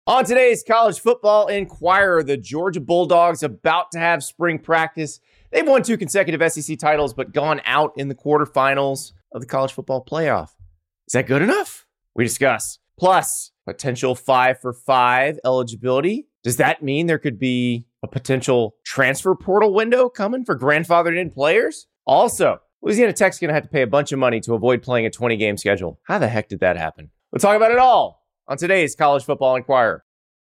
On today's College Football Inquirer, the Georgia Bulldogs about to have spring practice. They've won 2 consecutive SEC titles, but gone out in the quarterfinals of the College Football Playoff. Is that good enough? We discuss. Plus, potential 5-for-5 eligibility. Does that mean there could be a potential transfer portal window coming for grandfathered-in players? Also, Louisiana Tech's going to have to pay a bunch of money to avoid playing a 20-game schedule. How the heck did that happen? We'll talk about it all on today's College Football Inquirer.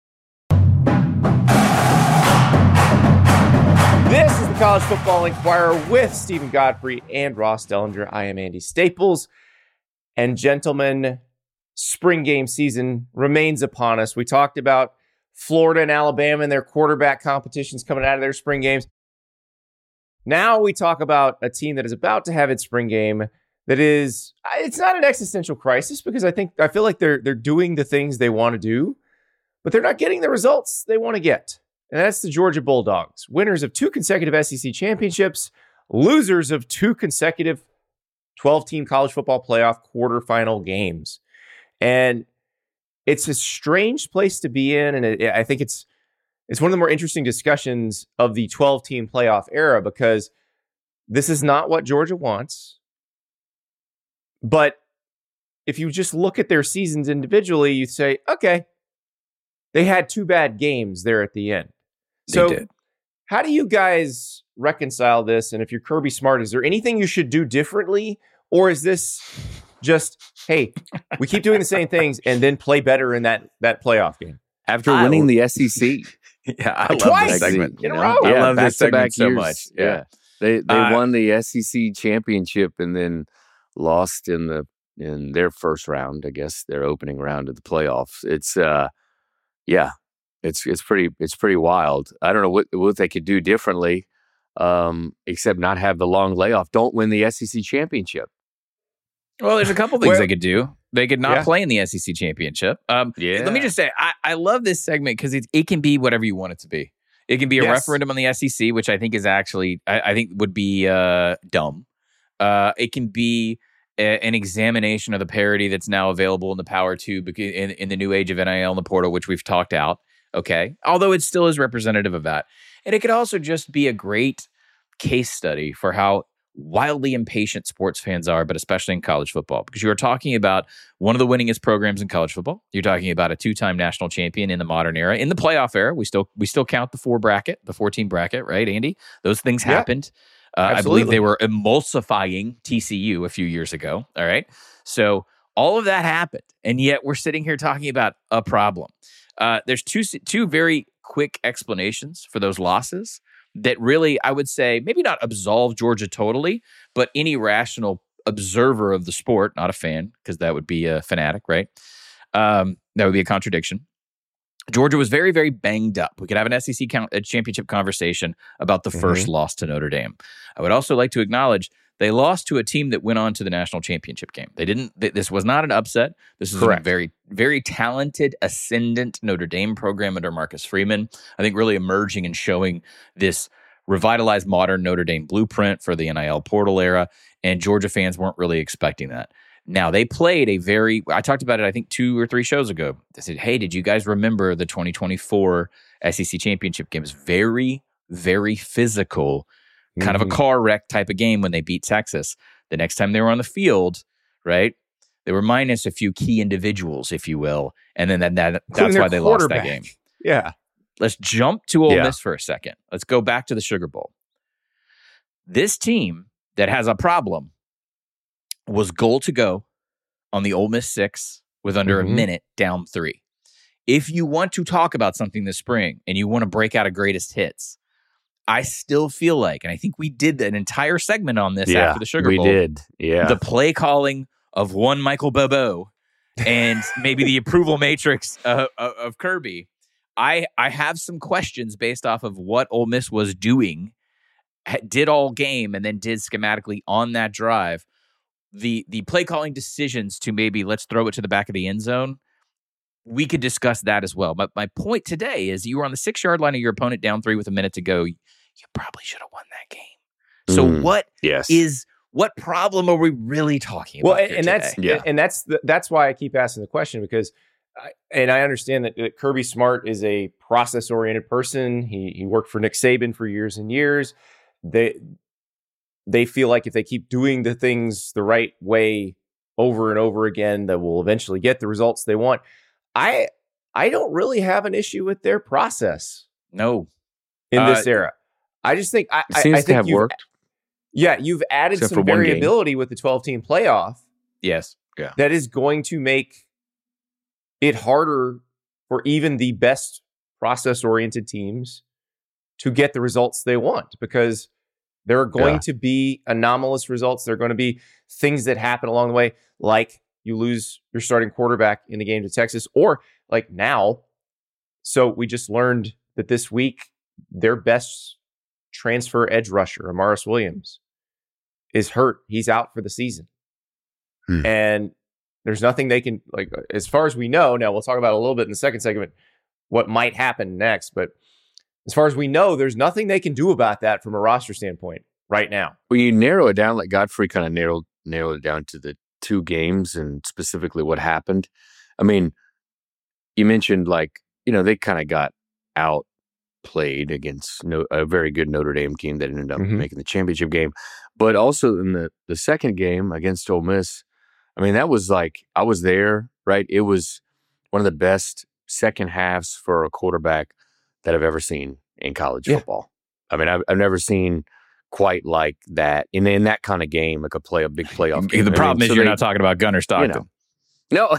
This is the College Football Inquirer with Stephen Godfrey and Ross Dellinger. I am Andy Staples. And gentlemen, spring game season remains upon us. We talked about Florida and Alabama and their quarterback competitions coming out of their spring games. Now we talk about a team that is about to have its spring game that is, it's not an existential crisis because I feel like they're doing the things they want to do, but they're not getting the results they want to get. And that's the Georgia Bulldogs, winners of 2 consecutive SEC championships, losers of 2 consecutive 12-team college football playoff quarterfinal games. And it's a strange place to be in, and I think it's one of the more interesting discussions of the 12-team playoff era because this is not what Georgia wants. But if you just look at their seasons individually, you say, okay, they had 2 bad games there at the end. So how do you guys reconcile this? And if you're Kirby Smart, is there anything you should do differently? Or is this just, hey, we keep doing the same things and then play better in that playoff game? After winning the SEC. Yeah, I love this segment. In a row. I love this segment so years. much. Yeah. They won the SEC championship and then lost in their first round, I guess, their opening round of the playoffs. It's it's pretty wild. I don't know what they could do differently, except not have the long layoff. Don't win the SEC championship. Well, there's a couple things they could do. They could not play in the SEC championship. Let me just say, I love this segment because it can be whatever you want it to be. It can be a referendum on the SEC, which I think is actually, I think would be dumb. It can be an examination of the parity that's now available in the Power 2 in the new age of NIL and the portal, which we've talked out. Okay. Although it still is representative of that. And it could also just be a great case study for how wildly impatient sports fans are, but especially in college football, because you are talking about one of the winningest programs in college football. You're talking about a 2-time national champion in the modern era. In the playoff era, we still count the 14 bracket, right, Andy? Those things happened. I believe they were emulsifying TCU a few years ago. All right. So all of that happened. And yet we're sitting here talking about a problem. There's two very quick explanations for those losses that really, I would say, maybe not absolve Georgia totally, but any rational observer of the sport, not a fan, because that would be a fanatic, right? That would be a contradiction. Georgia was very, very banged up. We could have an SEC championship conversation about the first loss to Notre Dame. I would also like to acknowledge they lost to a team that went on to the national championship game. They didn't. This was not an upset. This is a very, very talented, ascendant Notre Dame program under Marcus Freeman. I think really emerging and showing this revitalized modern Notre Dame blueprint for the NIL portal era, and Georgia fans weren't really expecting that. Now, they played I talked about it, I think, 2 or 3 shows ago. They said, hey, did you guys remember the 2024 SEC championship game? It was very, very physical, kind of a car wreck type of game when they beat Texas. The next time they were on the field, right, they were minus a few key individuals, if you will, and then that's why they lost that game. Yeah. Let's jump to Ole Miss for a second. Let's go back to the Sugar Bowl. This team that has a problem was goal to go on the Ole Miss 6 with under a minute down 3. If you want to talk about something this spring and you want to break out a greatest hits, I still feel like, and I think we did an entire segment on this after the Sugar Bowl. We did. Yeah. The play calling of one Michael Bobo and maybe the approval matrix of Kirby. I have some questions based off of what Ole Miss was doing, did all game, and then did schematically on that drive. The play calling decisions to maybe let's throw it to the back of the end zone, we could discuss that as well. But my point today is you were on the 6-yard line of your opponent down 3 with a minute to go. You probably should have won that game. So what problem are we really talking about? Well, and that's why I keep asking the question, because and I understand that Kirby Smart is a process-oriented person. He worked for Nick Saban for years and years. They feel like if they keep doing the things the right way over and over again, that will eventually get the results they want. I don't really have an issue with their process. No. In this era. I just think it seems to have worked. Yeah, you've added some variability with the 12-team playoff. Yes. Yeah. That is going to make it harder for even the best process-oriented teams to get the results they want, because there are going to be anomalous results. There are going to be things that happen along the way, like you lose your starting quarterback in the game to Texas, or like now. So we just learned that this week, their best transfer edge rusher, Amaris Williams, is hurt. He's out for the season. And there's nothing they can, like, as far as we know, now we'll talk about a little bit in the second segment, what might happen next. But as far as we know, there's nothing they can do about that from a roster standpoint right now. Well, you narrow it down, like Godfrey kind of narrowed it down to the 2 games and specifically what happened. I mean, you mentioned, like, they kind of got outplayed against a very good Notre Dame team that ended up making the championship game. But also in the second game against Ole Miss, I mean, that was like, I was there, right? It was one of the best second halves for a quarterback that I've ever seen in college football. I mean, I've never seen quite like that in that kind of game, like a big playoff game. The problem is you're not talking about Gunnar Stockton. No.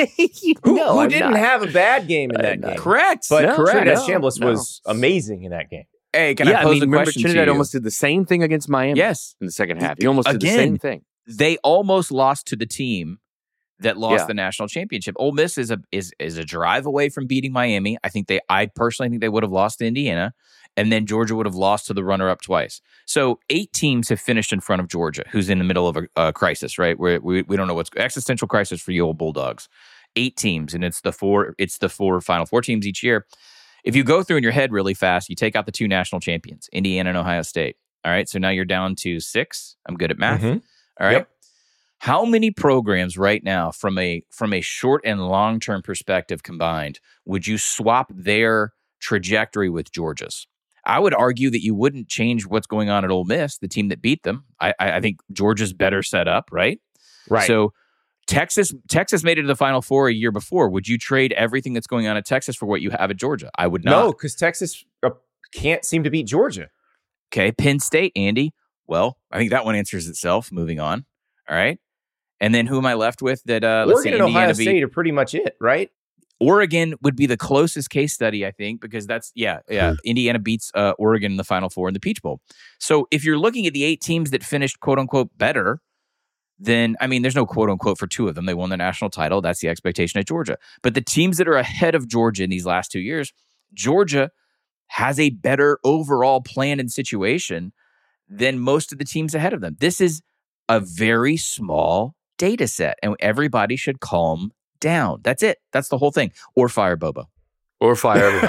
who didn't have a bad game in that game. Correct. But Trinidad Chambliss was amazing in that game. Hey, can I pose a question to you? Trinidad almost did the same thing against Miami. Yes. In the second half. He almost did the same thing. They almost lost to the team that lost the national championship. Ole Miss is a drive away from beating Miami. I personally think they would have lost to Indiana, and then Georgia would have lost to the runner-up twice. So 8 teams have finished in front of Georgia, who's in the middle of a crisis, right? Where we don't know what's existential crisis for you old Bulldogs. 8 teams, and it's the four Final Four teams each year. If you go through in your head really fast, you take out the 2 national champions, Indiana and Ohio State. All right, so now you're down to 6. I'm good at math. All right. Yep. How many programs right now, from a short and long-term perspective combined, would you swap their trajectory with Georgia's? I would argue that you wouldn't change what's going on at Ole Miss, the team that beat them. I think Georgia's better set up, right? Right. So Texas made it to the Final Four a year before. Would you trade everything that's going on at Texas for what you have at Georgia? I would not. No, because Texas can't seem to beat Georgia. Okay, Penn State, Andy. Well, I think that one answers itself. Moving on. All right. And then who am I left with? That Oregon and Ohio State are pretty much it, right? Oregon would be the closest case study, I think, because that's, Indiana beats Oregon in the Final Four in the Peach Bowl. So if you're looking at the 8 teams that finished, quote unquote, better, then, I mean, there's no quote unquote for 2 of them. They won the national title. That's the expectation at Georgia. But the teams that are ahead of Georgia in these last 2 years, Georgia has a better overall plan and situation than most of the teams ahead of them. This is a very small data set, and everybody should calm down. That's it. That's the whole thing. Or fire Bobo. Or fire everybody.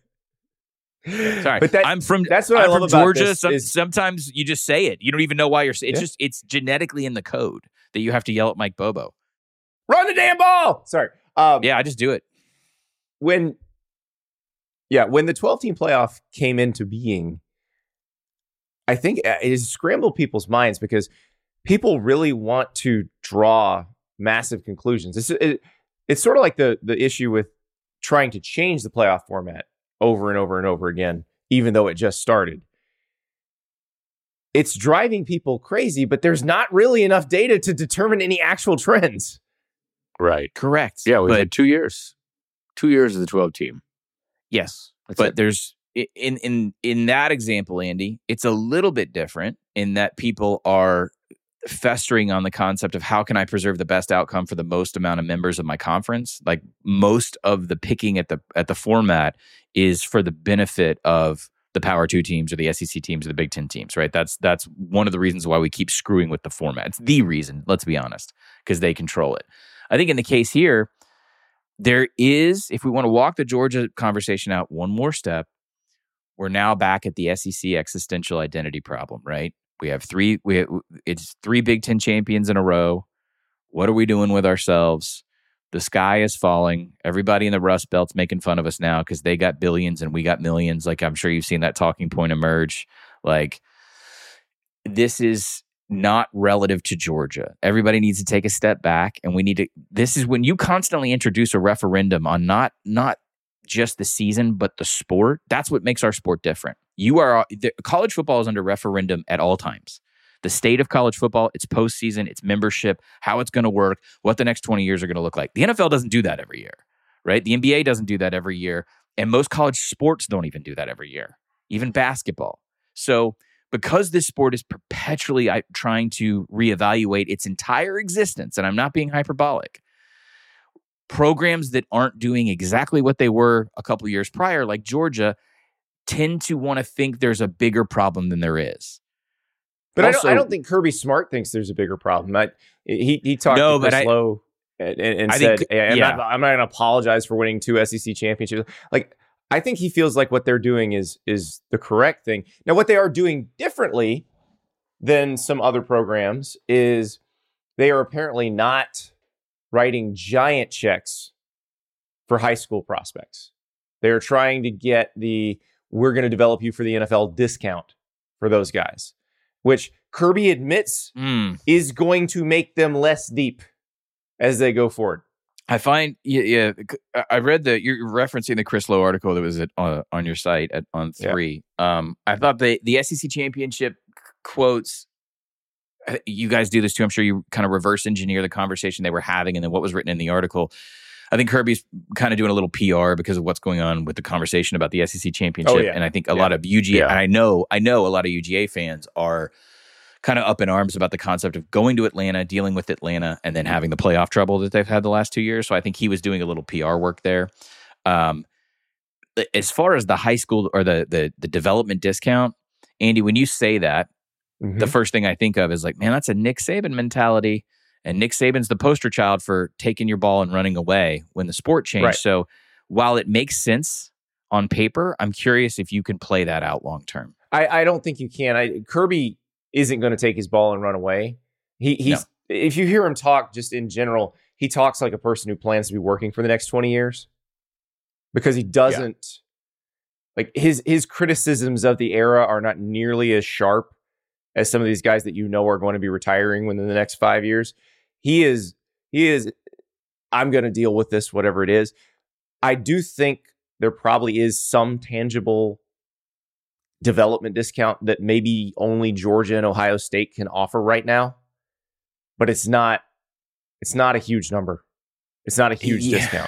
Sorry, but that's what I love about Georgia. Sometimes you just say it. You don't even know why you're saying it. It's genetically in the code that you have to yell at Mike Bobo. Run the damn ball. Sorry. I just do it. When the 12-team playoff came into being, I think it has scrambled people's minds because people really want to draw massive conclusions. It's sort of like the issue with trying to change the playoff format over and over and over again, even though it just started. It's driving people crazy, but there's not really enough data to determine any actual trends. Right. Correct. Yeah, we had 2 years. 2 years of the 12 team. Yes. There's in that example, Andy, it's a little bit different in that people are festering on the concept of how can I preserve the best outcome for the most amount of members of my conference. Like most of the picking at the format is for the benefit of the Power 2 teams or the SEC teams or the Big Ten teams, right? That's one of the reasons why we keep screwing with the format. It's the reason, let's be honest, because they control it. I think in the case here, there is, if we want to walk the Georgia conversation out one more step, we're now back at the SEC existential identity problem, right? It's 3 Big Ten champions in a row. What are we doing with ourselves? The sky is falling. Everybody in the Rust Belt's making fun of us now because they got billions and we got millions. Like, I'm sure you've seen that talking point emerge. Like, this is not relative to Georgia. Everybody needs to take a step back, and we need to. This is when you constantly introduce a referendum on not just the season, but the sport. That's what makes our sport different. College football is under referendum at all times. The state of college football, its postseason, its membership, how it's going to work, what the next 20 years are going to look like. The NFL doesn't do that every year, right? The NBA doesn't do that every year. And most college sports don't even do that every year, even basketball. So because this sport is perpetually trying to reevaluate its entire existence, and I'm not being hyperbolic, programs that aren't doing exactly what they were a couple of years prior, like Georgia, tend to want to think there's a bigger problem than there is. But also, I don't think Kirby Smart thinks there's a bigger problem. He talked to Chris Lowe and said, I'm not going to apologize for winning 2 SEC championships. Like, I think he feels like what they're doing is the correct thing. Now, what they are doing differently than some other programs is they are apparently not writing giant checks for high school prospects. They are trying to get we're going to develop you for the NFL discount for those guys, which Kirby admits is going to make them less deep as they go forward. I find, I read that you're referencing the Chris Lowe article that was on your site on 3. Yeah. I thought the SEC championship quotes, you guys do this too. I'm sure you kind of reverse engineer the conversation they were having and then what was written in the article. I think Kirby's kind of doing a little PR because of what's going on with the conversation about the SEC championship. Oh, yeah. And I think a lot of UGA, and I know a lot of UGA fans are kind of up in arms about the concept of going to Atlanta, dealing with Atlanta, and then having the playoff trouble that they've had the last 2 years. So I think he was doing a little PR work there. As far as the high school or the development discount, Andy, when you say that, the first thing I think of is like, man, that's a Nick Saban mentality. And Nick Saban's the poster child for taking your ball and running away when the sport changed. Right. So while it makes sense on paper, I'm curious if you can play that out long term. I don't think you can. Kirby isn't going to take his ball and run away. He's if you hear him talk just in general, he talks like a person who plans to be working for the next 20 years because he doesn't like his criticisms of the era are not nearly as sharp as some of these guys that are going to be retiring within the next 5 years. He is, I'm going to deal with this, whatever it is. I do think there probably is some tangible development discount that maybe only Georgia and Ohio State can offer right now, but it's not a huge number. It's not a huge discount.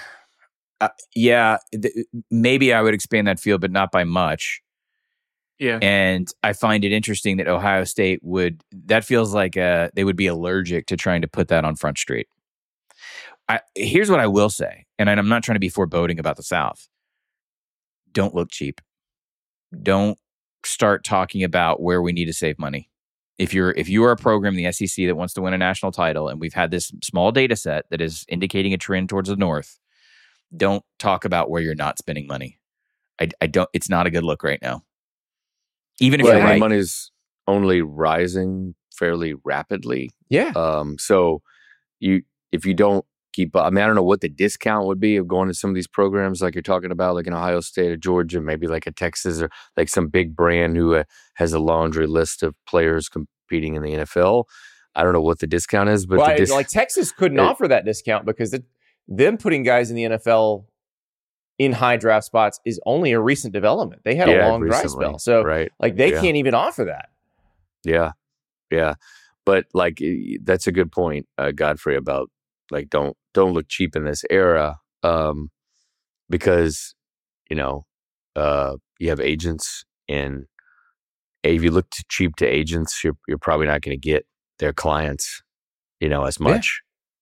Maybe I would expand that field, but not by much. Yeah. And I find it interesting that Ohio State that feels like they would be allergic to trying to put that on Front Street. Here's what I will say, and I'm not trying to be foreboding about the South. Don't look cheap. Don't start talking about where we need to save money. If you are a program in the SEC that wants to win a national title, and we've had this small data set that is indicating a trend towards the north, don't talk about where you're not spending money. I don't. It's not a good look right now. Even if the money's only rising fairly rapidly. Yeah. So if you don't keep up, I mean, I don't know what the discount would be of going to some of these programs like you're talking about, like in Ohio State or Georgia, maybe like a Texas or like some big brand who has a laundry list of players competing in the NFL. I don't know what the discount is, but like Texas couldn't offer that discount because them putting guys in the NFL in high draft spots is only a recent development. They had a long dry spell. So they can't even offer that. Yeah. Yeah. But like, that's a good point, Godfrey, about like, don't look cheap in this era. Because, you have agents, and if you look too cheap to agents, you're probably not going to get their clients, as much.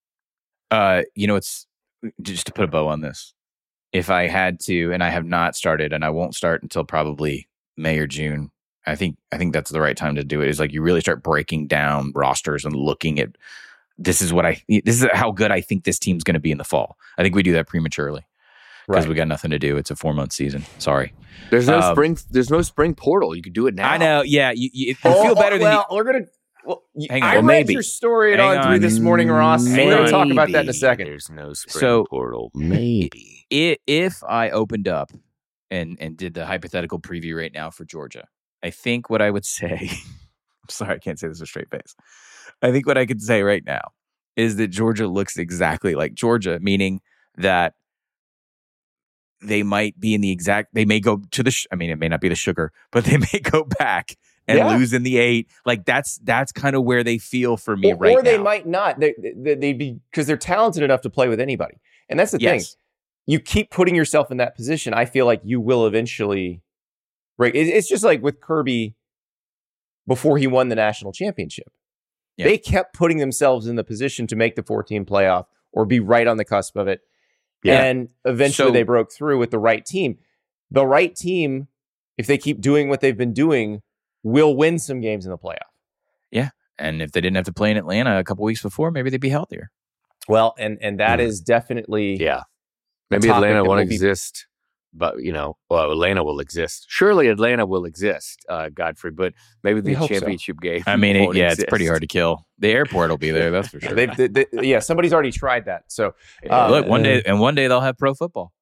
It's just to put a bow on this. If I had to, and I have not started, and I won't start until probably May or June, I think that's the right time to do it. Is like you really start breaking down rosters and looking at this is how good I think this team's going to be in the fall. I think we do that prematurely because we got nothing to do. It's a 4-month season. Sorry, there's no spring. There's no spring portal. You could do it now. I know. Yeah, you feel better than. We're gonna. I read your story at On3 this morning, Ross. We're going to talk about that in a second. There's no spring portal. Maybe. If I opened up and did the hypothetical preview right now for Georgia, I think what I would say, I'm sorry, I can't say this with a straight face. I think what I could say right now is that Georgia looks exactly like Georgia, meaning that they might be in the exact, they may go to the, it may not be the sugar, but they may go back and lose in the 8. Like that's kind of where they feel for me right now. Or they might not. They'd be, because they're talented enough to play with anybody. And that's the thing. You keep putting yourself in that position. I feel like you will eventually break. It's just like with Kirby before he won the national championship. Yeah. They kept putting themselves in the position to make the 14 playoff or be right on the cusp of it. Yeah. And eventually they broke through with the right team. The right team, if they keep doing what they've been doing, will win some games in the playoff. Yeah. And if they didn't have to play in Atlanta a couple weeks before, maybe they'd be healthier. Well, and that is definitely maybe Atlanta won't exist, but Atlanta will exist. Surely Atlanta will exist, Godfrey, but maybe the championship game. I mean, it's pretty hard to kill. The airport will be there, that's for sure. Somebody's already tried that. So look, one day they'll have pro football.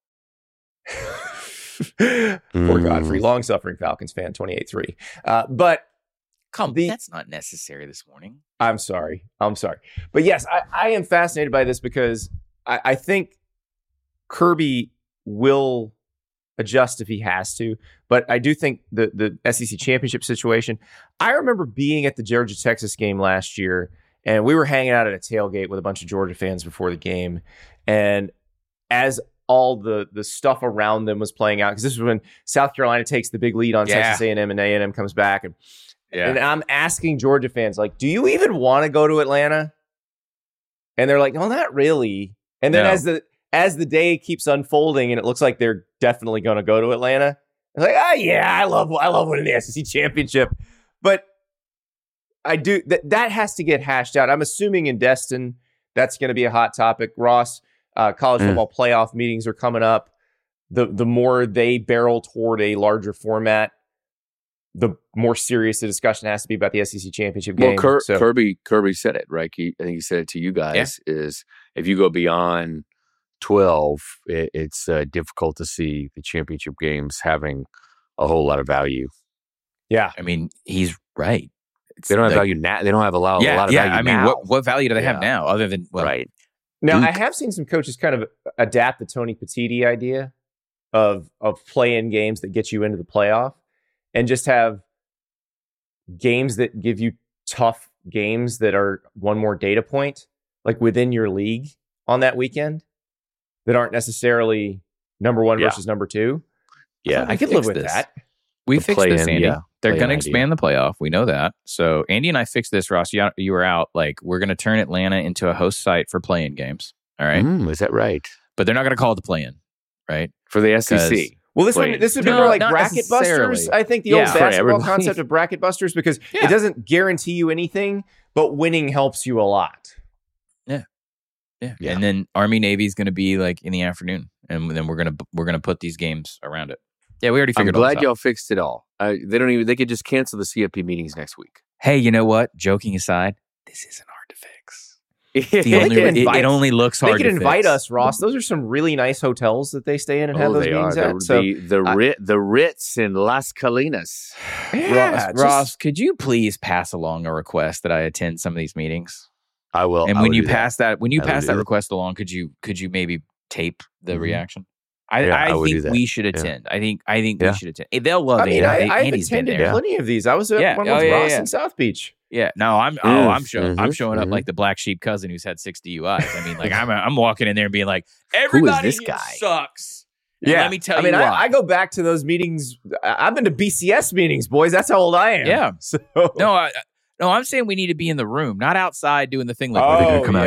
Poor Godfrey, long-suffering Falcons fan, 28-3. But that's not necessary this morning. I'm sorry. But yes, I am fascinated by this because I think Kirby will adjust if he has to. But I do think the SEC championship situation, I remember being at the Georgia-Texas game last year, and we were hanging out at a tailgate with a bunch of Georgia fans before the game. And as all the stuff around them was playing out, because this was when South Carolina takes the big lead on Texas A&M, and A&M comes back. And I'm asking Georgia fans, like, do you even want to go to Atlanta? And they're like, no, not really. And then as the day keeps unfolding and it looks like they're definitely going to go to Atlanta, it's like, I love winning the SEC championship. But I do that has to get hashed out. I'm assuming in Destin that's going to be a hot topic. Ross, college football playoff meetings are coming up. The more they barrel toward a larger format, the more serious the discussion has to be about the SEC championship game. Well, Kirby said it, right? I think he said it to you guys, is if you go beyond 12, it's difficult to see the championship games having a whole lot of value. Yeah. I mean, he's right. They don't have value now. They don't have a lot of value now. I mean, what value do they have now other than, right. Now, Duke. I have seen some coaches kind of adapt the Tony Petitti idea of play-in games that get you into the playoff and just have games that give you tough games that are one more data point, like within your league on that weekend, that aren't necessarily number 1 versus number 2. Yeah. I could live with that. We fixed this, Andy. They're going to expand the playoff. We know that. So Andy and I fixed this, Ross. You were out. Like, we're going to turn Atlanta into a host site for play-in games. All right? Is that right? But they're not going to call it the play-in, right? For the SEC. Well, this would be more like bracket busters. I think the old basketball concept of bracket busters, because it doesn't guarantee you anything, but winning helps you a lot. Yeah. And then Army Navy is going to be like in the afternoon, and then we're gonna put these games around it. Yeah, we already figured. I'm glad y'all fixed it all. They could just cancel the CFP meetings next week. Hey, you know what? Joking aside, this isn't hard to fix. It only looks hard. They could invite us, Ross. Those are some really nice hotels that they stay in and have those meetings at. The Ritz in Las Colinas. Yeah, Ross, could you please pass along a request that I attend some of these meetings? I will. And when you pass that request along, could you maybe tape the reaction? I think we should attend. I think we should attend. They'll love it. I've attended plenty of these. I was at one with Ross in South Beach. Yeah, no, I'm showing up like the black sheep cousin who's had 6 DUIs. I mean, like I'm walking in there and being like, everybody this guy sucks. Yeah, let me tell you. I go back to those meetings. I've been to BCS meetings, boys. That's how old I am. Yeah. So no, I'm saying we need to be in the room, not outside doing the thing like we're going to come out.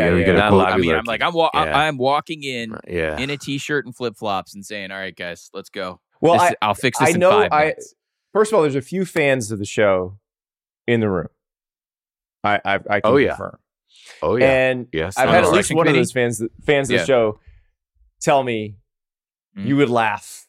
I'm walking in a t-shirt and flip flops and saying, "All right, guys, let's go." Well, I'll fix this in 5 minutes. First of all, there's a few fans of the show in the room. I can confirm. Oh yeah. And I've had at least one of those fans of the show tell me you would laugh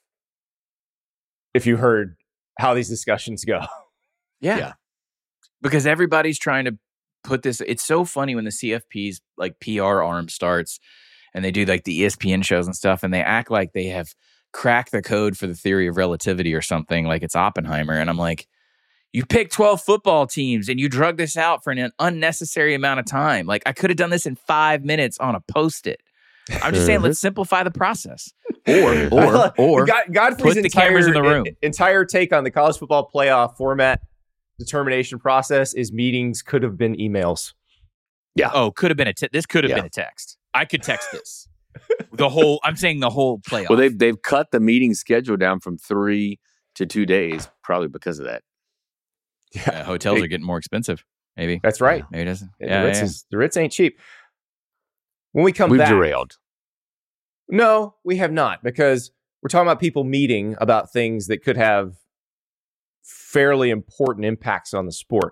if you heard how these discussions go. Yeah. Because everybody's trying to put this. It's so funny when the CFP's like PR arm starts and they do like the ESPN shows and stuff, and they act like they have cracked the code for the theory of relativity or something, like it's Oppenheimer. And I'm like, you picked 12 football teams and you drug this out for an unnecessary amount of time. Like, I could have done this in 5 minutes on a Post-it. I'm just saying, let's simplify the process. Or Godfrey's put the cameras in the room. Entire take on the college football playoff format determination process is meetings could have been emails. Yeah. Oh, could have been this could have been a text. I could text this. I'm saying the whole playoff. Well, they've cut the meeting schedule down from 3 to 2 days, probably because of that. Yeah, hotels are getting more expensive. Maybe that's right. Maybe it doesn't. The Ritz ain't cheap. When we come We've back, derailed. No, we have not, because we're talking about people meeting about things that could have fairly important impacts on the sport.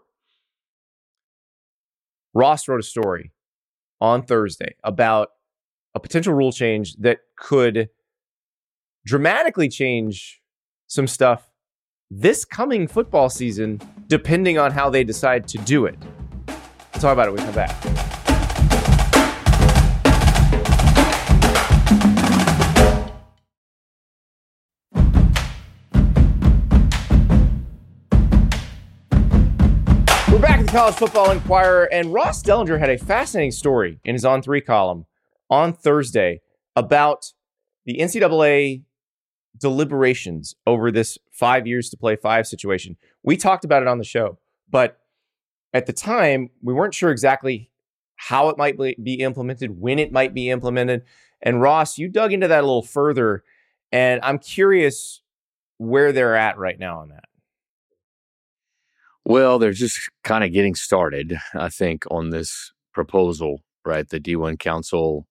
Ross wrote a story on Thursday about a potential rule change that could dramatically change some stuff this coming football season, depending on how they decide to do it. We'll talk about it when we come back. We're back at the College Football Inquirer, and Ross Dellenger had a fascinating story in his On 3 column on Thursday about the NCAA deliberations over this 5 years to play 5 situation. We talked about it on the show, but at the time, we weren't sure exactly how it might be implemented, when it might be implemented. And Ross, you dug into that a little further, and I'm curious where they're at right now on that. Well, they're just kind of getting started, I think, on this proposal, right? The D1 Council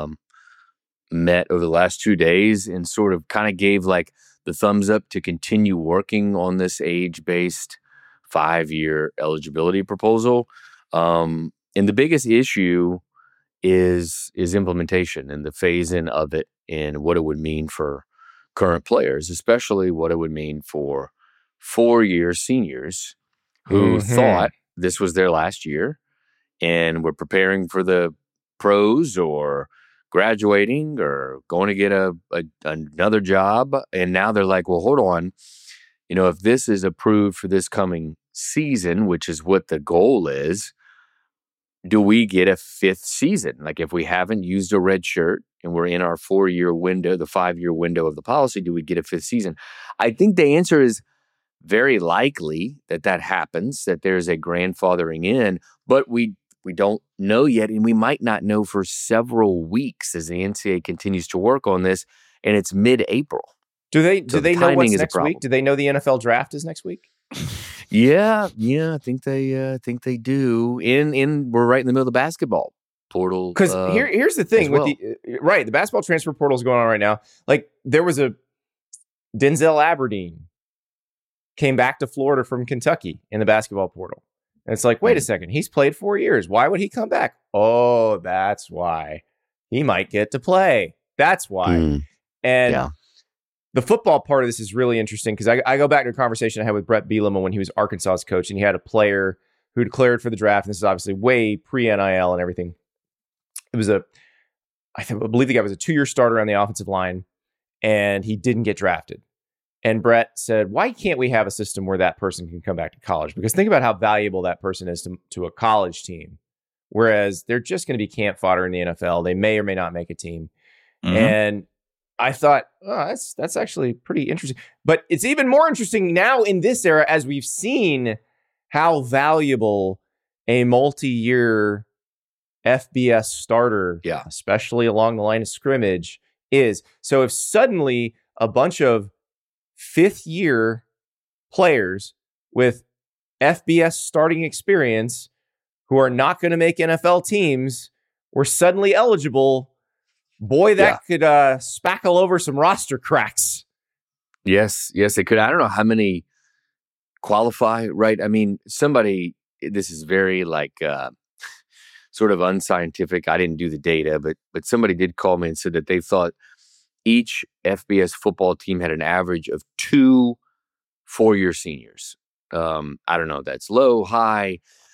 met over the last 2 days and sort of kind of gave like the thumbs up to continue working on this age-based 5-year eligibility proposal. And the biggest issue is implementation and the phase-in of it and what it would mean for current players, especially what it would mean for 4-year seniors who thought this was their last year and were preparing for the pros or graduating or going to get another job. And now they're like, well, hold on. You know, if this is approved for this coming season, which is what the goal is, do we get a 5th season? Like if we haven't used a red shirt and we're in our 4-year window, the 5-year window of the policy, do we get a 5th season? I think the answer is very likely that happens, that there's a grandfathering in, but we don't know yet, and we might not know for several weeks as the NCAA continues to work on this, and it's mid-April. Do they know what's next week? Do they know the NFL draft is next week? Yeah, I think they do. We're right in the middle of the basketball portal. Because here's the thing with the basketball transfer portal is going on right now. Like there was a Denzel Aberdeen came back to Florida from Kentucky in the basketball portal. And it's like, wait a second, he's played 4 years. Why would he come back? Oh, that's why. He might get to play. That's why. And the football part of this is really interesting because I go back to a conversation I had with Brett Bielema when he was Arkansas's coach, and he had a player who declared for the draft. And this is obviously way pre-NIL and everything. It was I believe the guy was a 2-year starter on the offensive line, and he didn't get drafted. And Brett said, why can't we have a system where that person can come back to college? Because think about how valuable that person is to a college team, whereas they're just going to be camp fodder in the NFL. They may or may not make a team. And I thought, oh, that's actually pretty interesting. But it's even more interesting now in this era as we've seen how valuable a multi-year FBS starter, especially along the line of scrimmage, is. So if suddenly a bunch of 5th-year players with FBS starting experience who are not going to make NFL teams were suddenly eligible, boy, that could spackle over some roster cracks. Yes, it could. I don't know how many qualify, right? I mean, this is very like sort of unscientific. I didn't do the data, but somebody did call me and said that they thought each FBS football team had an average of 2 4-year seniors. I don't know if that's low, high.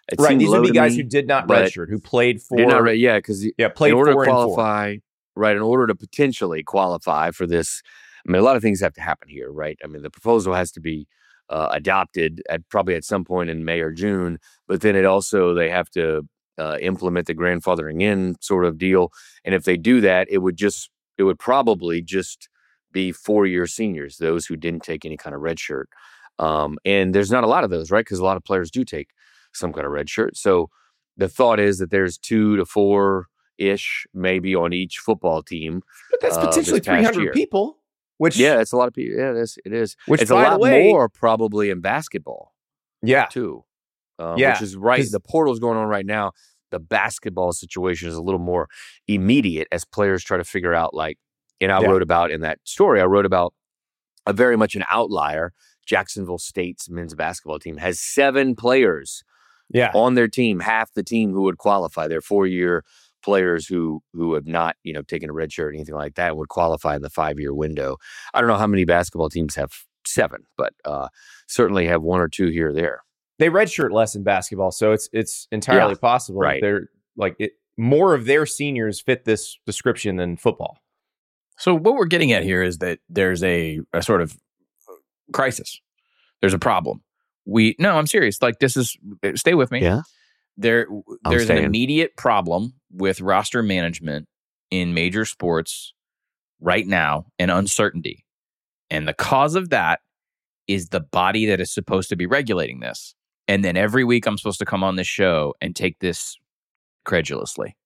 Right. These would be guys who did not redshirt, who played for. Did not because played in order to 4 qualify, and 4. right, in order to potentially qualify for this, I mean, a lot of things have to happen here, right? I mean, the proposal has to be adopted probably at some point in May or June, but then they have to implement the grandfathering in sort of deal. And if they do that, it would probably just be 4-year seniors, those who didn't take any kind of red shirt. And there's not a lot of those, right? Because a lot of players do take some kind of red shirt. So the thought is that there's 2 to 4-ish maybe on each football team. But that's potentially 300 people. Which it's a lot of people. Yeah, it is. Which it's a lot more probably in basketball. Yeah, too. Which is right. The portal's going on right now. The basketball situation is a little more immediate as players try to figure out. And I wrote about in that story. I wrote about a very much an outlier. Jacksonville State's men's basketball team has 7 players on their team, half the team who would qualify. They're 4-year players who have not, taken a red shirt or anything like that would qualify in the 5-year window. I don't know how many basketball teams have 7, but certainly have 1 or 2 here or there. They redshirt less in basketball, so it's entirely possible. Right. They're more of their seniors fit this description than football. So what we're getting at here is that there's a sort of crisis. There's a problem. No, I'm serious. Stay with me. Yeah. There's an immediate problem with roster management in major sports right now and uncertainty. And the cause of that is the body that is supposed to be regulating this. And then every week I'm supposed to come on this show and take this credulously.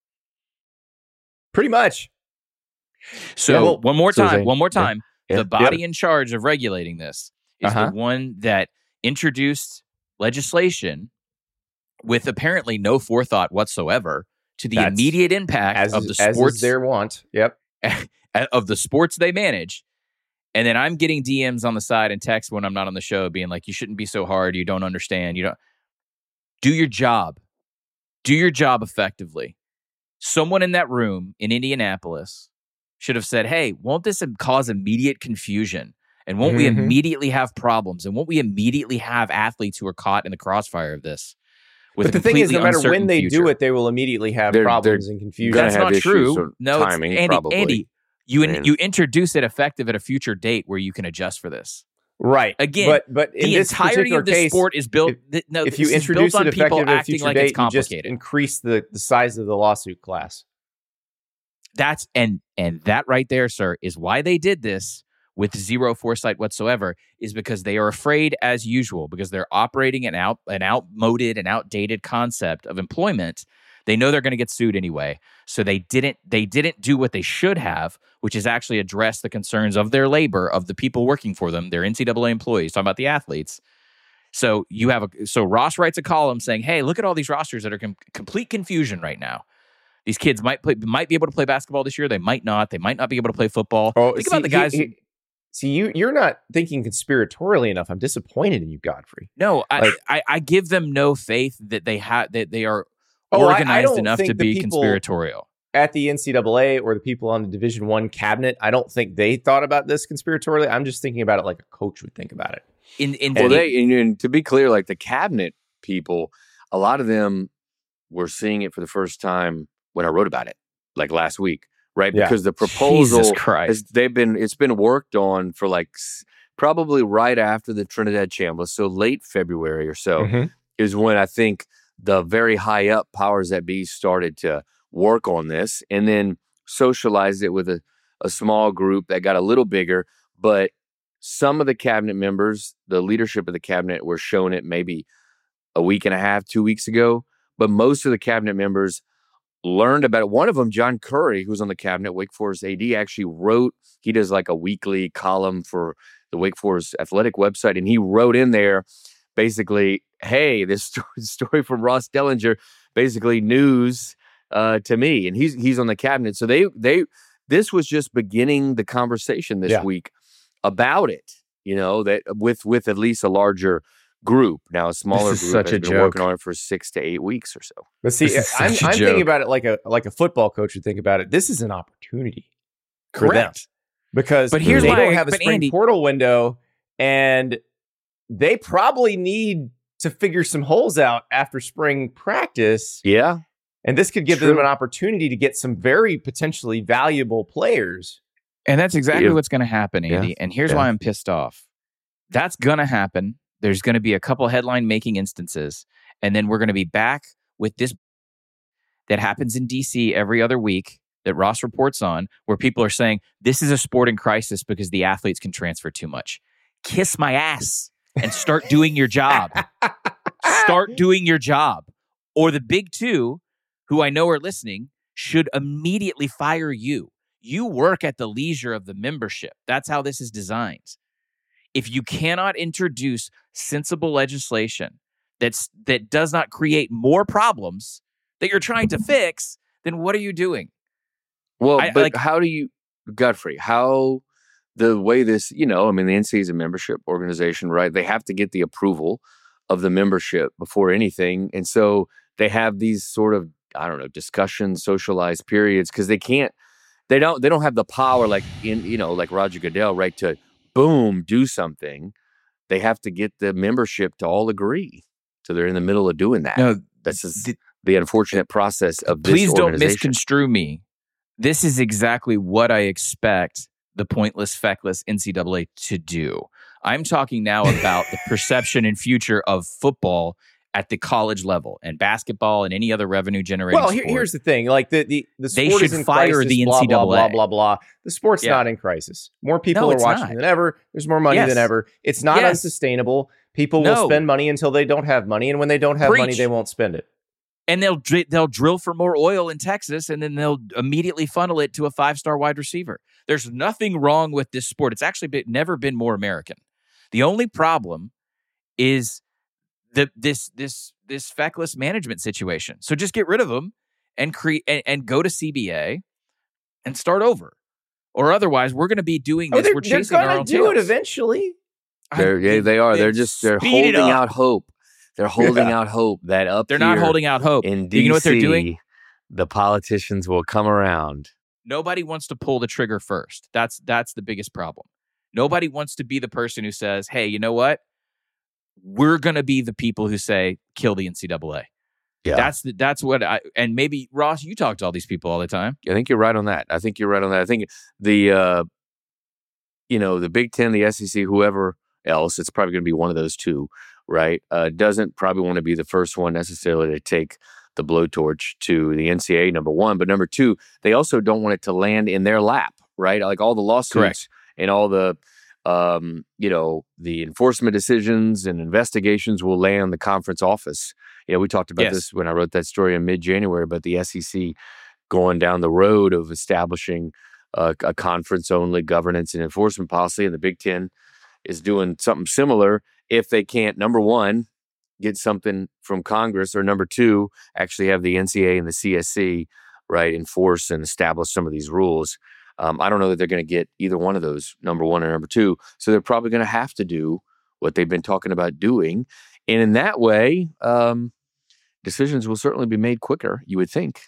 Pretty much. So one more time. The body in charge of regulating this is the one that introduced legislation with apparently no forethought whatsoever to the immediate impact of the sports. As is their want. Yep. Of the sports they manage. And then I'm getting DMs on the side and texts when I'm not on the show being like, you shouldn't be so hard. You don't understand. You don't do your job. Do your job effectively. Someone in that room in Indianapolis should have said, hey, won't this cause immediate confusion? And won't we immediately have problems? And won't we immediately have athletes who are caught in the crossfire of this? But the thing is, no matter when they do it, they will immediately have problems and confusion. That's not true. No, timing, Andy, you introduce it effective at a future date where you can adjust for this. Right. Again, but in the this entirety of the case, sport is built. If you introduce it effective at a future date, you just complicated. Increase the size of the lawsuit class. That's and that right there, sir, is why they did this with zero foresight whatsoever, is because they are afraid, as usual, because they're operating an outmoded and outdated concept of employment. They know they're going to get sued anyway, so they didn't do what they should have, which is actually address the concerns of their labor, of the people working for them, their NCAA employees. Talking about the athletes. So Ross writes a column saying, "Hey, look at all these rosters that are complete confusion right now. These kids might be able to play basketball this year. They might not. They might not be able to play football. Think about the guys." You're not thinking conspiratorially enough. I'm disappointed in you, Godfrey. No, I give them no faith that they are organized enough to be conspiratorial. At the NCAA or the people on the Division I cabinet, I don't think they thought about this conspiratorially. I'm just thinking about it like a coach would think about it. And to be clear, like the cabinet people, a lot of them were seeing it for the first time when I wrote about it, like last week. Right, yeah. Because the proposal it's been worked on for like probably right after the Trinidad Chambliss, so late February or so is when I think the very high up powers that be started to work on this, and then socialized it with a small group that got a little bigger. But some of the cabinet members, the leadership of the cabinet, were shown it maybe a week and a half, 2 weeks ago. But most of the cabinet members learned about it. One of them, John Curry, who's on the cabinet, Wake Forest AD, actually wrote, he does like a weekly column for the Wake Forest athletic website. And he wrote in there basically, hey, this story from Ross Dellenger, basically news to me. And he's on the cabinet. So this was just beginning the conversation this week about it, that with at least a larger group. Now a smaller group has been working on it for 6 to 8 weeks or so. But see, I'm thinking about it like a football coach would think about it. This is an opportunity for them, because they don't have a spring portal window, and they probably need to figure some holes out after spring practice. Yeah. And this could give them an opportunity to get some very potentially valuable players. And that's exactly what's going to happen, Andy. And here's why I'm pissed off. That's going to happen. There's going to be a couple headline-making instances. And then we're going to be back with this that happens in D.C. every other week that Ross reports on, where people are saying, this is a sporting crisis because the athletes can transfer too much. Kiss my ass and start doing your job. Start doing your job. Or the big two, who I know are listening, should immediately fire you. You work at the leisure of the membership. That's how this is designed. If you cannot introduce sensible legislation that does not create more problems that you're trying to fix, then what are you doing? Well, how do you, Godfrey, how the way this, the NCAA is a membership organization, right? They have to get the approval of the membership before anything. And so they have these sort of, discussions, socialized periods, because they don't have the power like Roger Goodell, right? To boom, do something. They have to get the membership to all agree. So they're in the middle of doing that. No, this is the unfortunate process of this Please don't organization. misconstrue me. This is exactly what I expect the pointless, feckless NCAA to do. I'm talking now about the perception and future of football at the college level and basketball and any other revenue generating sport. Here's the thing. Like the sport they should is in fire crisis, the blah, NCAA. blah, blah, blah, blah. The sport's not in crisis. More people are watching than ever. There's more money than ever. It's not unsustainable. People will spend money until they don't have money. And when they don't have money, they won't spend it. And they'll drill for more oil in Texas, and then they'll immediately funnel it to a 5-star wide receiver. There's nothing wrong with this sport. It's actually never been more American. The only problem is this feckless management situation. So just get rid of them and create and go to CBA and start over. Or otherwise, we're going to be doing this. We're chasing our own tails. They're going to do it eventually. They are. They're holding out hope. They're holding out hope that they're not holding out hope. In DC, you know what they're doing? The politicians will come around. Nobody wants to pull the trigger first. That's the biggest problem. Nobody wants to be the person who says, hey, you know what? We're going to be the people who say, kill the NCAA. Yeah. That's what and maybe, Ross, you talk to all these people all the time. I think you're right on that. I think the, the Big Ten, the SEC, whoever else, it's probably going to be one of those two, right? Doesn't probably want to be the first one necessarily to take the blowtorch to the NCAA, number one. But number two, they also don't want it to land in their lap, right? Like all the lawsuits Correct. And all the, the enforcement decisions and investigations will lay on the conference office. We talked about this when I wrote that story in mid-January, but the SEC going down the road of establishing a conference-only governance and enforcement policy, and the Big Ten is doing something similar if they can't, number one, get something from Congress, or number two, actually have the NCAA and the CSC, right, enforce and establish some of these rules. I don't know that they're going to get either one of those, number one or number two. So they're probably going to have to do what they've been talking about doing. And in that way, decisions will certainly be made quicker, you would think.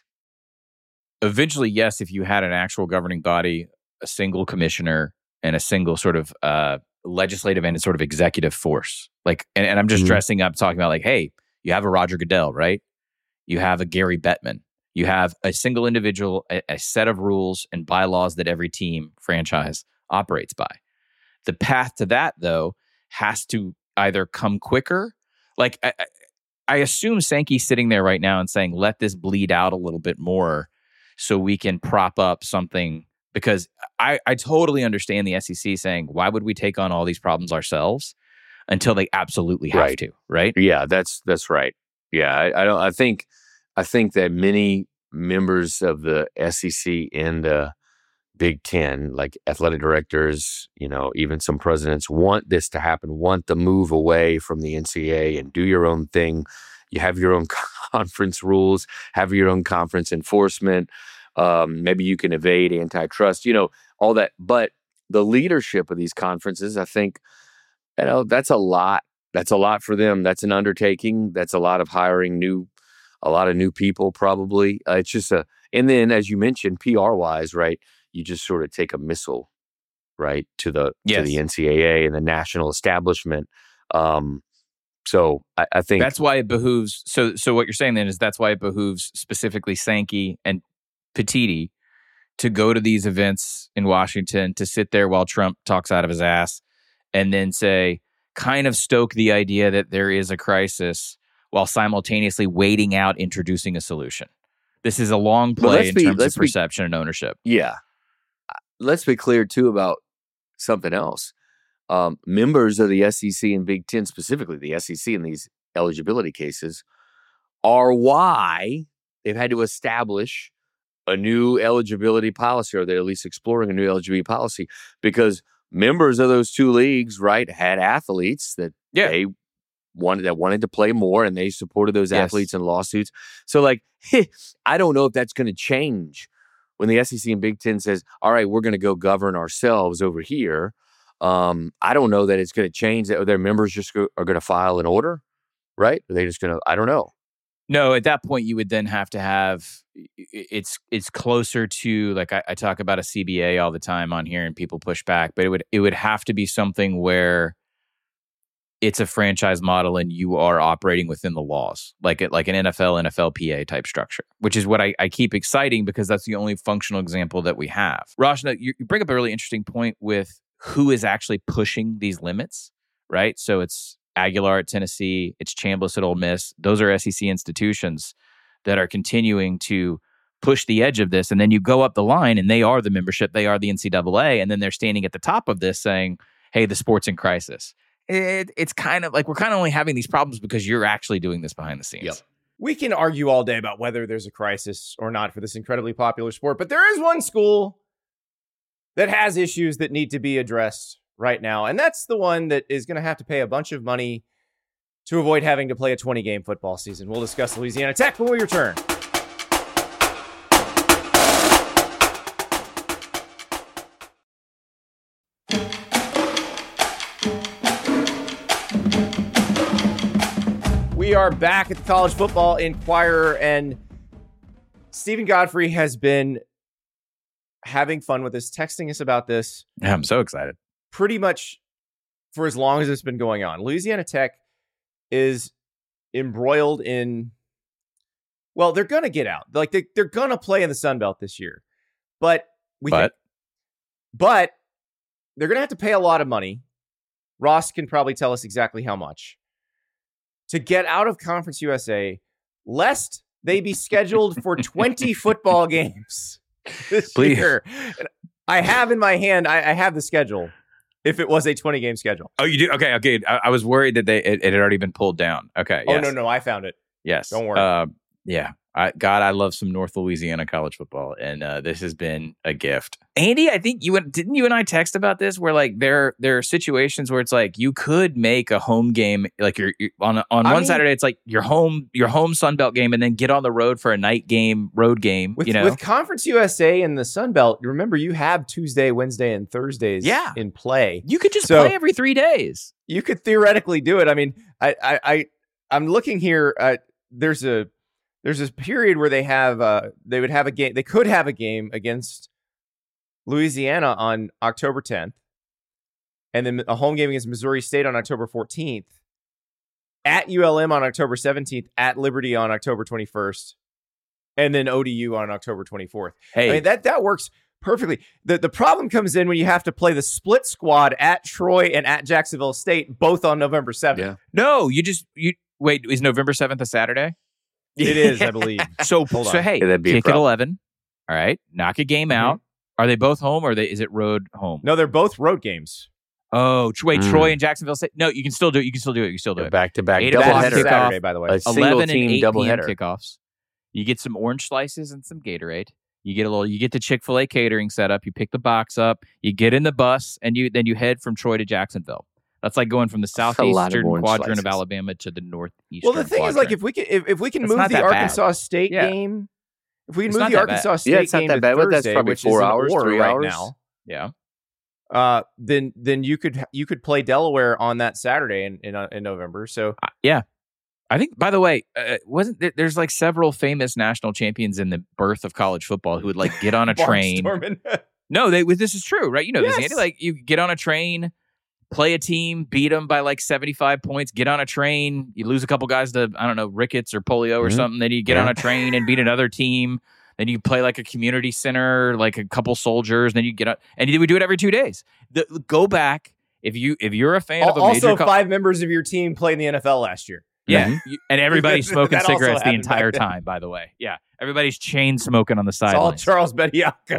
Eventually, yes, if you had an actual governing body, a single commissioner, and a single sort of legislative and sort of executive force. Like, and I'm just dressing up, talking about like, hey, you have a Roger Goodell, right? You have a Gary Bettman. You have a single individual, a set of rules and bylaws that every team franchise operates by. The path to that, though, has to either come quicker. Like, I assume Sankey's sitting there right now and saying, let this bleed out a little bit more so we can prop up something. Because I totally understand the SEC saying, why would we take on all these problems ourselves until they absolutely have to, right? Yeah, that's right. Yeah, I think that many members of the SEC and the Big Ten, like athletic directors, even some presidents, want this to happen, want the move away from the NCAA and do your own thing. You have your own conference rules, have your own conference enforcement. Maybe you can evade antitrust, all that. But the leadership of these conferences, I think, that's a lot. That's a lot for them. That's an undertaking. That's a lot of hiring a lot of new people, probably. It's just and then as you mentioned, PR wise, right? You just sort of take a missile, right, to the NCAA and the national establishment. So I think that's why it behooves. So what you're saying then is that's why it behooves specifically Sankey and Petitti to go to these events in Washington, to sit there while Trump talks out of his ass, and then say, kind of stoke the idea that there is a crisis while simultaneously waiting out introducing a solution. This is a long play in terms of perception and ownership. Yeah. Let's be clear, too, about something else. Members of the SEC and Big Ten, specifically the SEC in these eligibility cases, are why they've had to establish a new eligibility policy, or they're at least exploring a new eligibility policy, because members of those two leagues, right, had athletes that they wanted to play more, and they supported those athletes in lawsuits. So, like, I don't know if that's going to change when the SEC and Big Ten says, all right, we're going to go govern ourselves over here. I don't know that it's going to change that their members just are going to file an order, right? Are they just going to, I don't know. No, at that point, you would then have to have, it's closer to, like, I talk about a CBA all the time on here and people push back, but it would have to be something where it's a franchise model and you are operating within the laws, like an NFL, NFLPA type structure, which is what I keep exciting because that's the only functional example that we have. Rashna, you bring up a really interesting point with who is actually pushing these limits, right? So it's Aguilar at Tennessee, it's Chambliss at Ole Miss. Those are SEC institutions that are continuing to push the edge of this. And then you go up the line and they are the membership, they are the NCAA, and then they're standing at the top of this saying, hey, the sport's in crisis. It's kind of like we're kind of only having these problems because you're actually doing this behind the scenes. Yep. We can argue all day about whether there's a crisis or not for this incredibly popular sport, but there is one school that has issues that need to be addressed right now, and that's the one that is going to have to pay a bunch of money to avoid having to play a 20-game football season. We'll discuss Louisiana Tech when we return. We are back at the College Football Inquirer, and Stephen Godfrey has been having fun with this, texting us about this. Yeah, I'm so excited. Pretty much for as long as it's been going on. Louisiana Tech is embroiled in, well, they're going to get out. Like they're going to play in the Sun Belt this year. But they're going to have to pay a lot of money. Ross can probably tell us exactly how much to get out of Conference USA, lest they be scheduled for 20 football games this year. And I have in my hand, I have the schedule, if it was a 20-game schedule. Oh, you do? Okay. I was worried that it had already been pulled down. Okay. Yes. Oh, no, I found it. Yes. Don't worry. Yeah. I love some North Louisiana college football, and this has been a gift. Andy, I think didn't you and I text about this, where like there are situations where it's like you could make a home game, like you're on one Saturday, it's like your home Sun Belt game, and then get on the road for a night game, road game. With Conference USA and the Sun Belt, you remember you have Tuesday, Wednesday, and Thursdays in play. You could just play every 3 days. You could theoretically do it. I mean, I'm looking here. There's this period where they would have a game. They could have a game against Louisiana on October 10th, and then a home game against Missouri State on October 14th, at ULM on October 17th, at Liberty on October 21st, and then ODU on October 24th. Hey, I mean, that works perfectly. The problem comes in when you have to play the split squad at Troy and at Jacksonville State, both on November 7th. Yeah. No, wait, is November 7th a Saturday? It is, I believe. So hey, kick at 11. All right, knock a game out. Are they both home, or is it road home? No, they're both road games. Oh, wait, Troy and Jacksonville State. No, you can still do it. You can still do it. Back to back doubleheader Saturday, by the way. 11 and 8 p.m. kickoffs. You get some orange slices and some Gatorade. You get the Chick-fil-A catering set up. You pick the box up. You get in the bus, and then you head from Troy to Jacksonville. That's like going from the southeastern quadrant of Alabama to the northeastern. Well, the thing is, like, if we can move the Arkansas State game, if we can move the Arkansas State game to Thursday, that's probably which 4 is hours, 3 hours now, yeah. Then you could play Delaware on that Saturday in November. So yeah, I think. By the way, there's like several famous national champions in the birth of college football who would like get on a train. No, this is true, right? You know this, Andy. Like you get on a train. play a team, beat them by like 75 points, get on a train, you lose a couple guys to, I don't know, rickets or polio or something, then you get on a train and beat another team, then you play like a community center, like a couple soldiers, then you get up, and we do it every 2 days. Go back, if you're a fan of a major... Also, 5 members of your team played in the NFL last year. Yeah, and everybody's smoking cigarettes the entire time, by the way. Yeah, everybody's chain smoking on the sidelines. It's all Charles Bediako.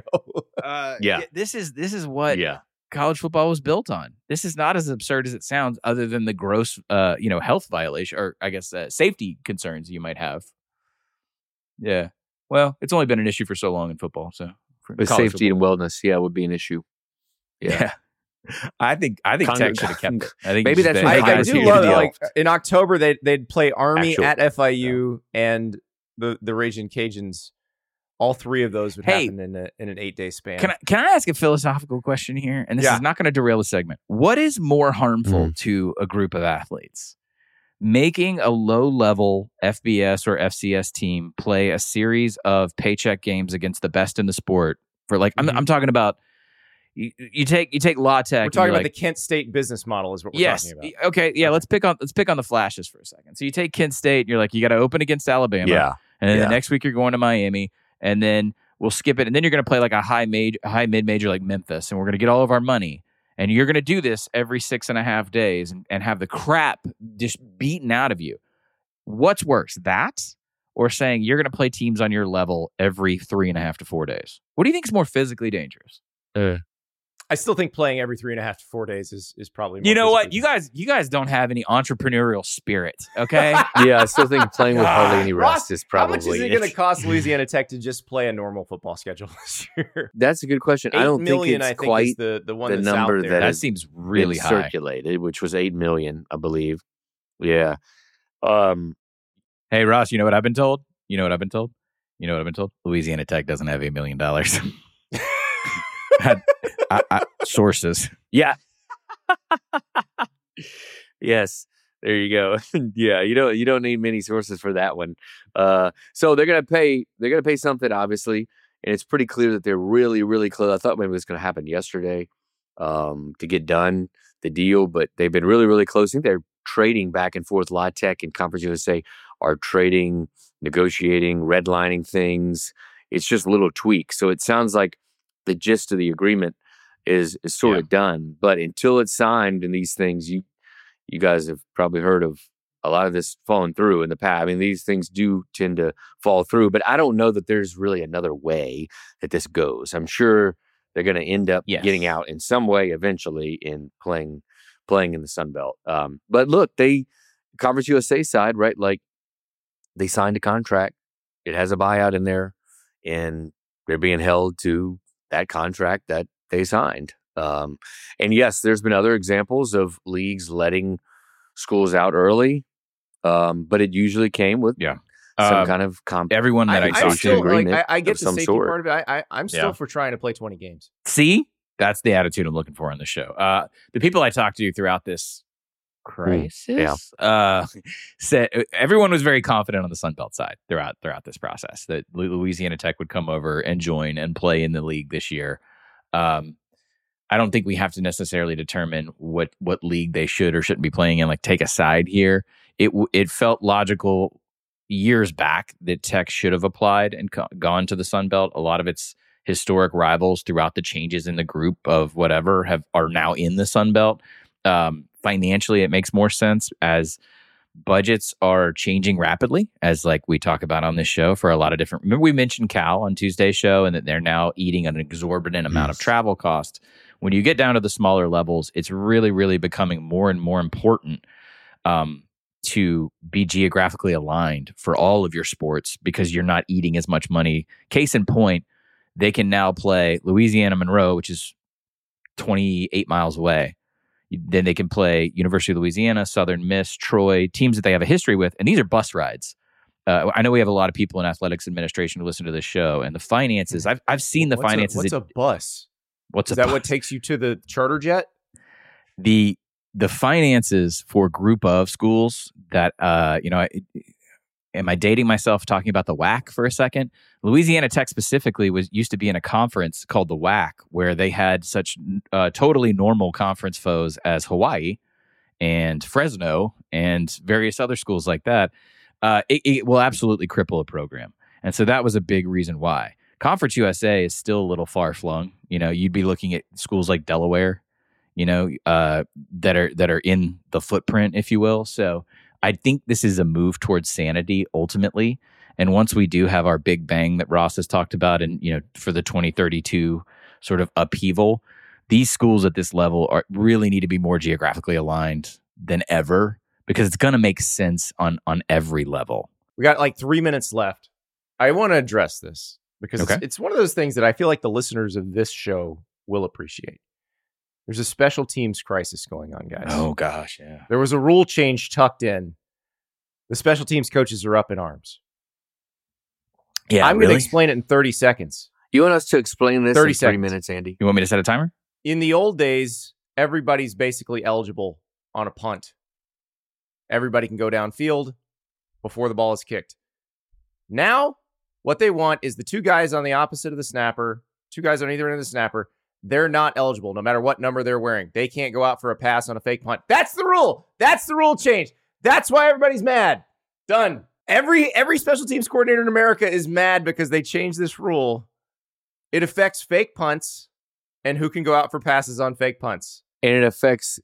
This is what college football was built on. This is not as absurd as it sounds, other than the gross, health violation, or I guess safety concerns you might have. Yeah, well, it's only been an issue for so long in football, so but safety football. And wellness, would be an issue. Yeah. I think Tech should have kept it. I think maybe that's I do love like in October they'd play Army at FIU and the Raging Cajuns. All 3 of those would happen in an 8-day span. Can I ask a philosophical question here? And this is not going to derail the segment. What is more harmful to a group of athletes? Making a low-level FBS or FCS team play a series of paycheck games against the best in the sport for like I'm talking about. You take La Tech. We're talking about the Kent State business model, is what we're talking about. Okay, yeah. Let's pick on the flashes for a second. So you take Kent State, and you're like, you got to open against Alabama, and then the next week you're going to Miami, and then we'll skip it, and then you're going to play like a high mid major like Memphis, and we're going to get all of our money, and you're going to do this every 6.5 days, and have the crap just beaten out of you. What's worse, that or saying you're going to play teams on your level every 3.5 to 4 days? What do you think is more physically dangerous? I still think playing every 3.5 to 4 days is probably more. You know what? You guys don't have any entrepreneurial spirit, okay? I still think playing with hardly any rest is probably... How much is it going to cost Louisiana Tech to just play a normal football schedule this year? That's a good question. I don't think it's quite the one the that's number out there. That seems really high. Circulated, which was $8 million, I believe. Yeah. Hey, Ross, you know what I've been told? Louisiana Tech doesn't have $8 million. Sources. Yeah. Yes. There you go. You don't need many sources for that one. So they're gonna pay something, obviously, and it's pretty clear that they're really, really close. I thought maybe it was gonna happen yesterday to get done the deal, but they've been really, really close. I think they're trading back and forth. La Tech and Conference USA are trading, negotiating, redlining things. It's just little tweaks. So it sounds like the gist of the agreement is sort of done, but until it's signed and these things, you guys have probably heard of a lot of this falling through in the past. I mean, these things do tend to fall through, but I don't know that there's really another way that this goes. I'm sure they're going to end up getting out in some way eventually in playing in the Sun Belt. But look, Conference USA side, right? Like they signed a contract. It has a buyout in there, and they're being held to that contract that they signed. And yes, there's been other examples of leagues letting schools out early, but it usually came with some kind of everyone that I talked to agreement. I get the safety part of it. I'm still for trying to play 20 games. See, that's the attitude I'm looking for on the show. The people I talked to throughout this crisis said everyone was very confident on the Sun Belt side throughout this process that Louisiana Tech would come over and join and play in the league this year. I don't think we have to necessarily determine what league they should or shouldn't be playing in, like take a side here. It felt logical years back that Tech should have applied and gone to the Sun Belt. A lot of its historic rivals throughout the changes in the group of whatever are now in the Sun Belt. Financially, it makes more sense as budgets are changing rapidly, as like we talk about on this show for a lot of different. Remember, we mentioned Cal on Tuesday's show, and that they're now eating an exorbitant amount of travel cost. When you get down to the smaller levels, it's really, really becoming more and more important to be geographically aligned for all of your sports because you're not eating as much money. Case in point, they can now play Louisiana Monroe, which is 28 miles away. Then they can play University of Louisiana, Southern Miss, Troy, teams that they have a history with, and these are bus rides. I know we have a lot of people in athletics administration who listen to this show, and the finances. I've seen the finances. What's a bus? Is that what takes you to the charter jet? The finances for a group of schools that am I dating myself talking about the WAC for a second? Louisiana Tech specifically used to be in a conference called the WAC, where they had such totally normal conference foes as Hawaii and Fresno and various other schools like that. It will absolutely cripple a program. And so that was a big reason why. Conference USA is still a little far flung. You'd be looking at schools like Delaware, that are in the footprint, if you will. So I think this is a move towards sanity ultimately. And once we do have our big bang that Ross has talked about, and for the 2032 sort of upheaval, these schools at this level really need to be more geographically aligned than ever, because it's going to make sense on every level. We got like 3 minutes left. I want to address this because it's one of those things that I feel like the listeners of this show will appreciate. There's a special teams crisis going on, guys. Oh, gosh, yeah. There was a rule change tucked in. The special teams coaches are up in arms. Yeah, I'm going to explain it in 30 seconds. You want us to explain this 30 in 3 seconds. minutes, Andy? You want me to set a timer? In the old days, everybody's basically eligible on a punt. Everybody can go downfield before the ball is kicked. Now, what they want is the two guys on the opposite of the snapper, two guys on either end of the snapper, they're not eligible no matter what number they're wearing. They can't go out for a pass on a fake punt. That's the rule. That's the rule change. That's why everybody's mad. Done. Every special teams coordinator in America is mad because they changed this rule. It affects fake punts and who can go out for passes on fake punts. And it affects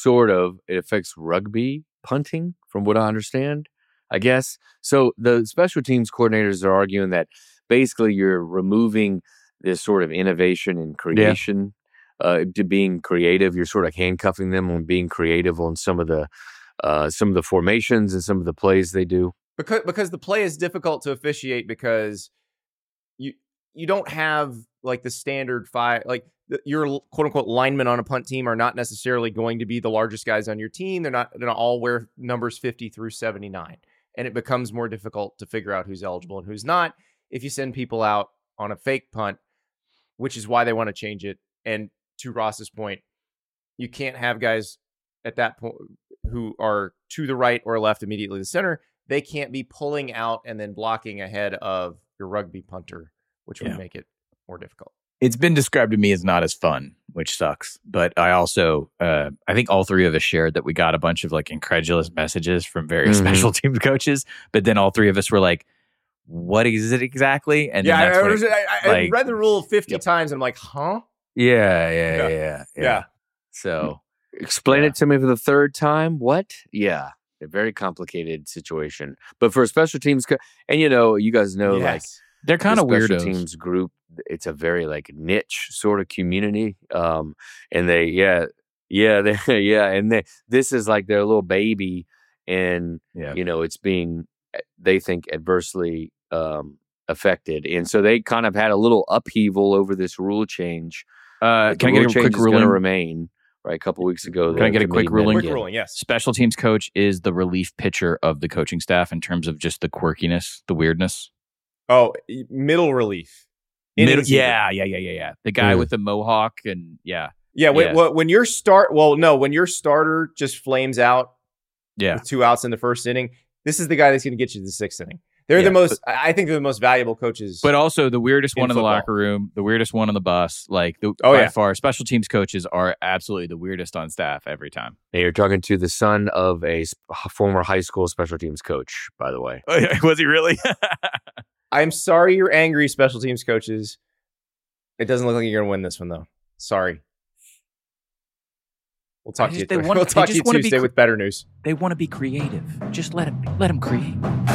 rugby punting, from what I understand, I guess. So the special teams coordinators are arguing that basically you're removing this sort of innovation and creation to being creative. You're sort of handcuffing them on being creative on some of the formations and some of the plays they do. Because the play is difficult to officiate because you don't have like the standard five, like your quote unquote linemen on a punt team are not necessarily going to be the largest guys on your team. They're not going to all wear numbers 50 through 79. And it becomes more difficult to figure out who's eligible and who's not if you send people out on a fake punt, which is why they want to change it. And to Ross's point, you can't have guys at that point who are to the right or left immediately the center. They can't be pulling out and then blocking ahead of your rugby punter, which would make it more difficult. It's been described to me as not as fun, which sucks. But I also, I think all three of us shared that we got a bunch of like incredulous messages from various special teams coaches. But then all three of us were like, what is it exactly? And I read the rule 50 times. And I'm like, huh? Yeah. So explain it to me for the third time. What? Yeah. A very complicated situation. But for a special teams, and you guys know, like, they're kind of weirdos. Special teams group, it's a very like niche sort of community. And they, this is like their little baby, and it's being, they think, adversely affected, and so they kind of had a little upheaval over this rule change. Can I get a quick ruling? Remain. Right, a couple weeks ago. Can I get a quick ruling? Quick ruling, yes. Special teams coach is the relief pitcher of the coaching staff in terms of just the quirkiness, the weirdness. Oh, middle relief. Yeah. The guy with the mohawk and when your starter just flames out with 2 outs in the first inning, this is the guy that's going to get you to the 6th inning. They're I think they're the most valuable coaches. But also the weirdest one in the locker room, the weirdest one on the bus. Like by far, special teams coaches are absolutely the weirdest on staff every time. And you're talking to the son of a former high school special teams coach, by the way. Was he really? I'm sorry you're angry, special teams coaches. It doesn't look like you're going to win this one, though. Sorry. We'll talk to you Tuesday with better news. They want to be creative. Just let them create.